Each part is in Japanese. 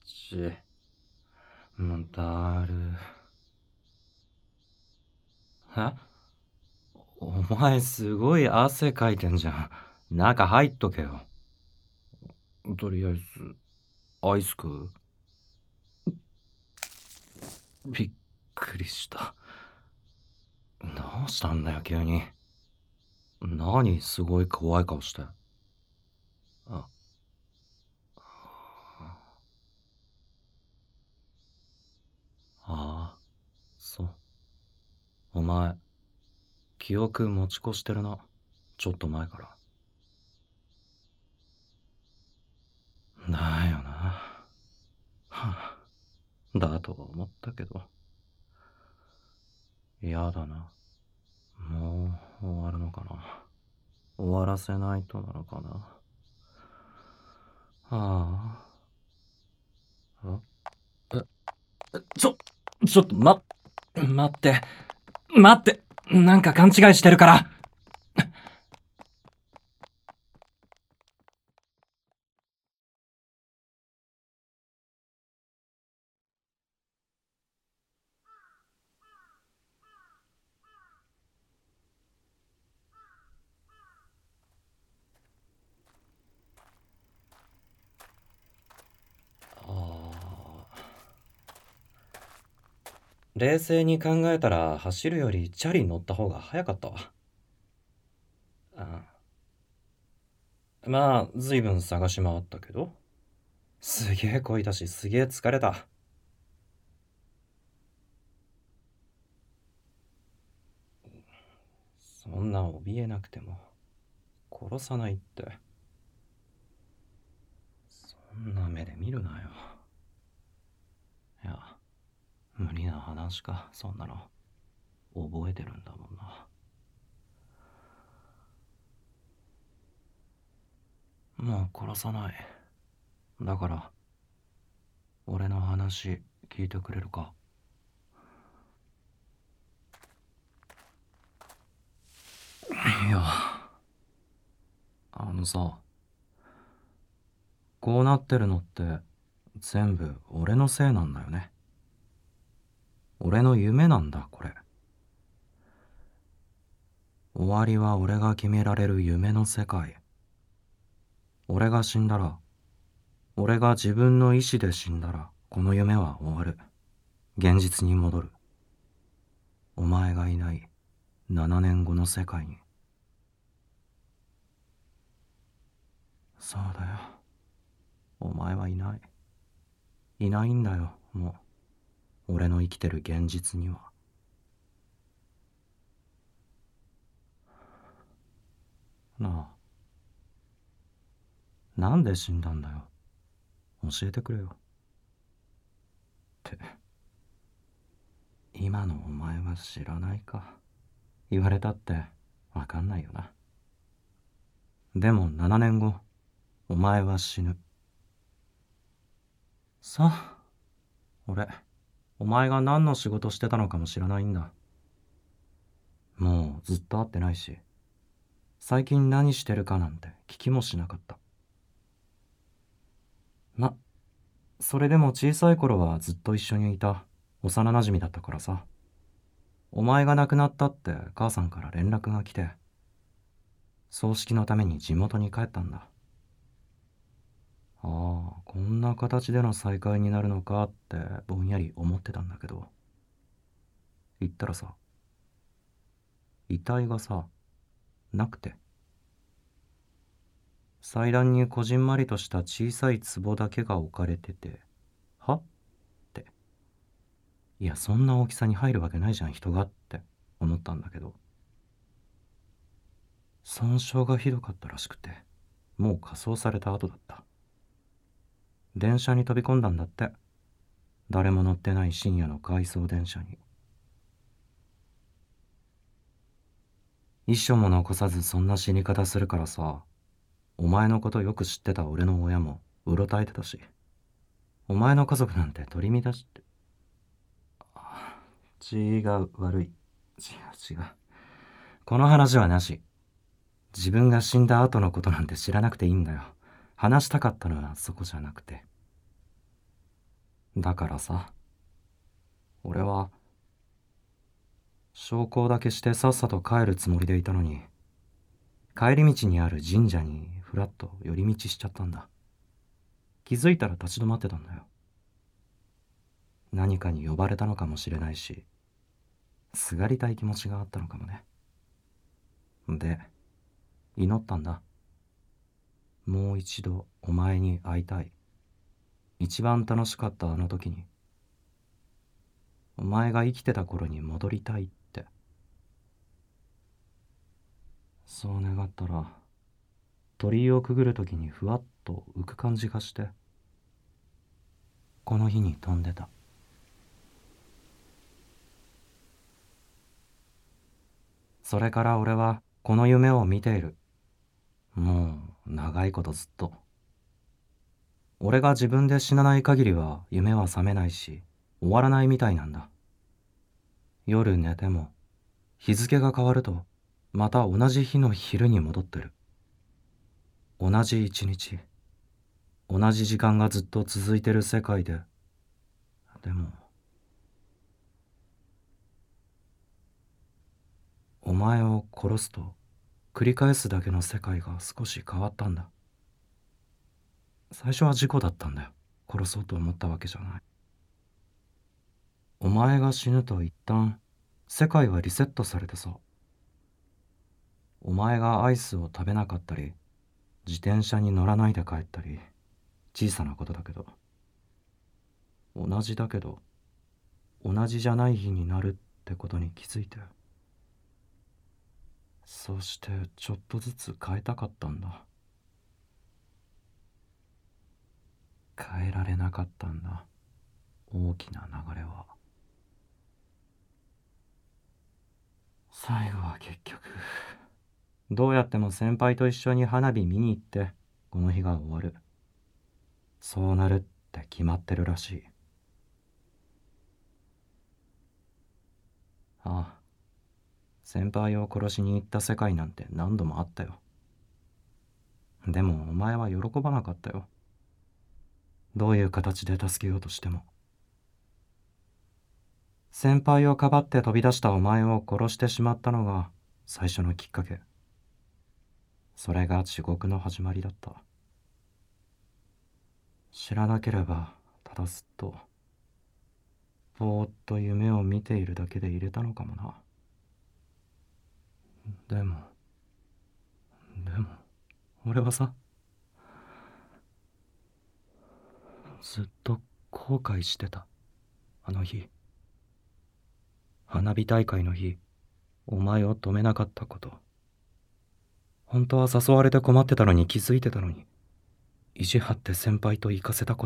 もうだる。え、お前すごい汗かいてんじゃん。中入っとけよ。とりあえず、アイス食う？びっくりした。どうしたんだよ、急に。何、すごい怖い顔して。あ、ああ、そう。お前、記憶持ち越してるな。ちょっと前から。だよな。はあ、だと思ったけど。嫌だな。もう終わるのかな。終わらせないとなのかな。はあ。ちょっと待って。待って。なんか勘違いしてるから。冷静に考えたら走るよりチャリ乗った方が早かったわ。まあ、随分探し回ったけど。すげえ漕いだし、すげえ疲れた。そんな怯えなくても、殺さないって。そんな目で見るなよ。いや、無理な話か、そんなの。覚えてるんだもんな。もう殺さない。だから、俺の話聞いてくれるか？いや、さ、こうなってるのって全部俺のせいなんだよね。俺の夢なんだ、これ。終わりは俺が決められる夢の世界。俺が死んだら、俺が自分の意志で死んだら、この夢は終わる。現実に戻る。お前がいない7年後の世界に。そうだよ。お前はいない。いないんだよ、もう。俺の生きてる現実には。なあ、なんで死んだんだよ。教えてくれよ。って、今のお前は知らないか。言われたってわかんないよな。でも7年後、お前は死ぬ。さあ、俺、お前が何の仕事してたのかも知らないんだ。もうずっと会ってないし、最近何してるかなんて聞きもしなかった。それでも小さい頃はずっと一緒にいた幼馴染だったからさ。お前が亡くなったって母さんから連絡が来て、葬式のために地元に帰ったんだ。ああ、こんな形での再会になるのかってぼんやり思ってたんだけど、行ったらさ、遺体がさ、なくて、祭壇にこじんまりとした小さい壺だけが置かれてて、はって、いや、そんな大きさに入るわけないじゃん、人がって思ったんだけど、損傷がひどかったらしくて、もう火葬された後だった。電車に飛び込んだんだって。誰も乗ってない深夜の回送電車に。遺書も残さずそんな死に方するからさ、お前のことよく知ってた俺の親もうろたえてたし、お前の家族なんて取り乱して。違う、悪い。違う。この話はなし。自分が死んだ後のことなんて知らなくていいんだよ。話したかったのはそこじゃなくて。 だからさ、俺は焼香だけしてさっさと帰るつもりでいたのに、帰り道にある神社にふらっと寄り道しちゃったんだ。気づいたら立ち止まってたんだよ。何かに呼ばれたのかもしれないし、すがりたい気持ちがあったのかもね。で、祈ったんだ。もう一度お前に会いたい。一番楽しかったあの時に、お前が生きてた頃に戻りたいって。そう願ったら、鳥居をくぐる時にふわっと浮く感じがして、この日に飛んでた。それから俺はこの夢を見ている。もう長いことずっと。俺が自分で死なない限りは夢は覚めないし、終わらないみたいなんだ。夜寝ても、日付が変わると、また同じ日の昼に戻ってる。同じ一日、同じ時間がずっと続いてる世界で。でも、お前を殺すと繰り返すだけの世界が少し変わったんだ。最初は事故だったんだよ。殺そうと思ったわけじゃない。お前が死ぬと一旦世界はリセットされてさ。お前がアイスを食べなかったり、自転車に乗らないで帰ったり、小さなことだけど。同じだけど、同じじゃない日になるってことに気づいて。そうしてちょっとずつ変えたかったんだ。変えられなかったんだ。大きな流れは。最後は結局、どうやっても先輩と一緒に花火見に行って、この日が終わる。そうなるって決まってるらしい。ああ、先輩を殺しに行った世界なんて何度もあったよ。でもお前は喜ばなかったよ。どういう形で助けようとしても。先輩をかばって飛び出したお前を殺してしまったのが最初のきっかけ。それが地獄の始まりだった。知らなければただずっとぼーっと夢を見ているだけで入れたのかもな。でも俺はさ、ずっと後悔してた。あの日、花火大会の日、お前を止めなかったこと。本当は誘われて困ってたのに気づいてたのに、意地張って先輩と行かせたこと。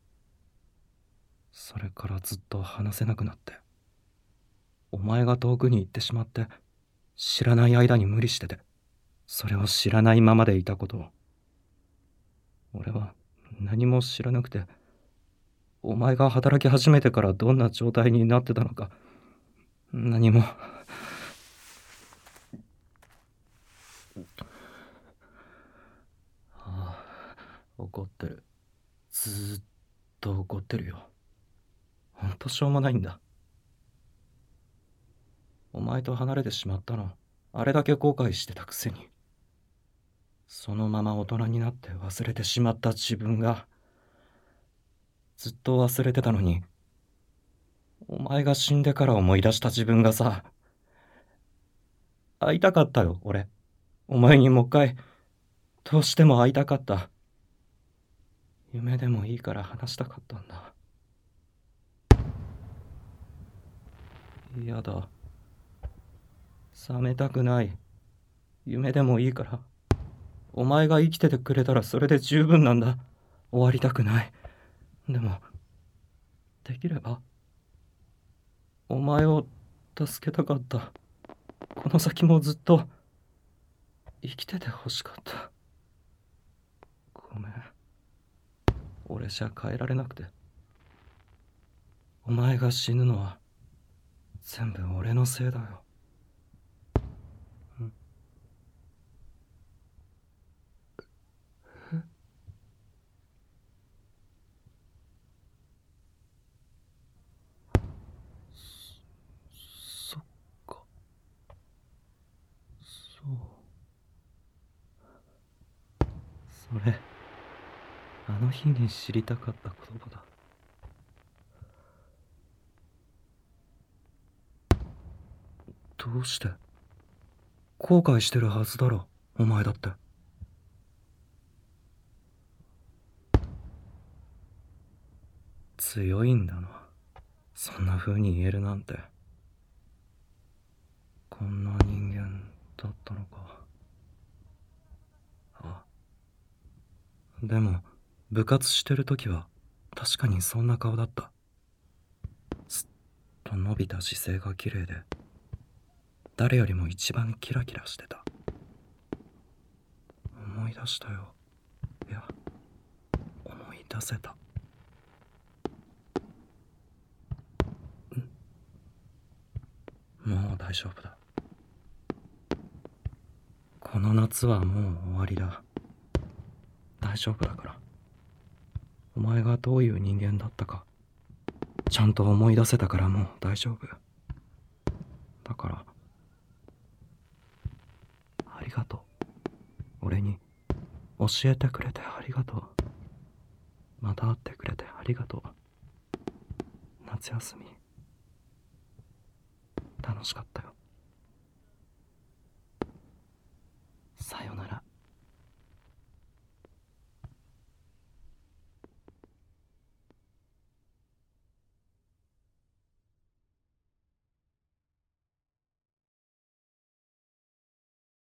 それからずっと話せなくなって、お前が遠くに行ってしまって、知らない間に無理してて、それを知らないままでいたことを。俺は何も知らなくて、お前が働き始めてからどんな状態になってたのか、何も。ああ、怒ってる。ずーっと怒ってるよ。ほんとしょうもないんだ。お前と離れてしまったの、あれだけ後悔してたくせに。そのまま大人になって忘れてしまった自分が、ずっと忘れてたのに、お前が死んでから思い出した自分がさ、会いたかったよ、俺。お前にもう一回、どうしても会いたかった。夢でもいいから話したかったんだ。嫌だ。覚めたくない。夢でもいいから。お前が生きててくれたらそれで十分なんだ。終わりたくない。でも、できれば、お前を助けたかった。この先もずっと、生きてて欲しかった。ごめん。俺じゃ変えられなくて。お前が死ぬのは、全部俺のせいだよ。 それ、あの日に知りたかった言葉だ。どうして？後悔してるはずだろ、お前だって。強いんだな、そんな風に言えるなんて。こんな人間だったのか。あ、でも部活してる時は確かにそんな顔だった。すっと伸びた姿勢が綺麗で、誰よりも一番キラキラしてた。思い出したよ。いや、思い出せた。もう大丈夫だ。この夏はもう終わりだ。大丈夫だから。お前がどういう人間だったかちゃんと思い出せたからもう大丈夫。だからありがとう。俺に教えてくれてありがとう。また会ってくれてありがとう。夏休み楽しかったよ。